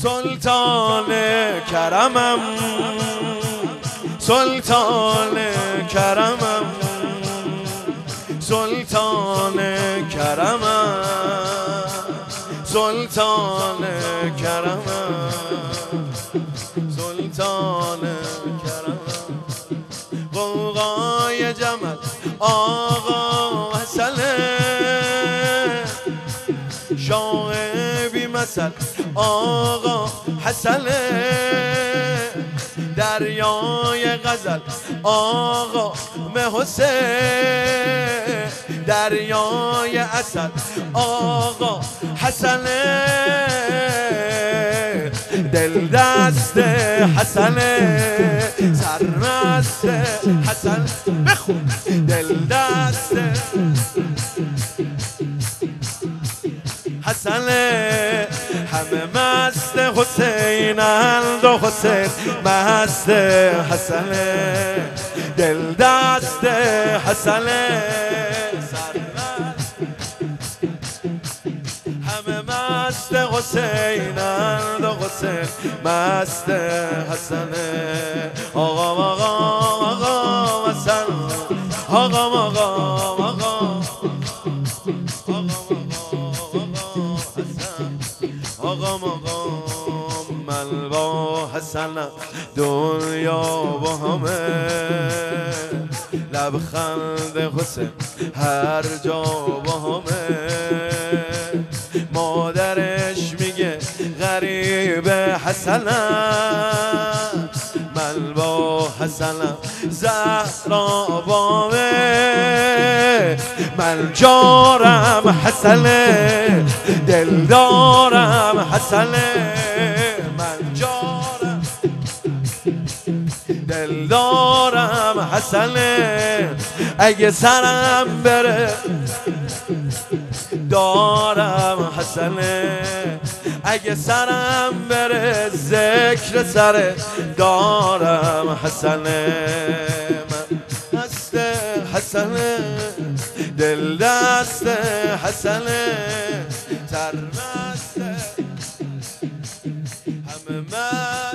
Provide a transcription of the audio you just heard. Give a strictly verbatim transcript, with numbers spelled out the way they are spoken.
سلطان کرمم سلطان کرمم سلطان کرمم سلطان کرمم سلطان کرمم قوقای جمل آقا حسنه شاه بی مثل آقا حسنه دریای غزل آقا حسین دریای عسل آقا حسنه دل دست حسنه سرمست حسن بخون دل دست حسنه همه مست حسینند و حسین مست حسنه دل دست حسنه همه مست حسینند و حسین مست حسنه آقا آقا آقا حسن آقا آقا آقا آقا مقام من با حسنم دنیا با همه لبخند حسین هر جا با همه مادرش میگه غریب حسنم من با حسنم زهرا بامه من جارم حسنه دلدارم حسنه من جارم دلدارم حسنه اگه سرم بره دارم حسنه اگه سرم بره ذکر سر دارم حسنه من دست حسنه دل دست حسنه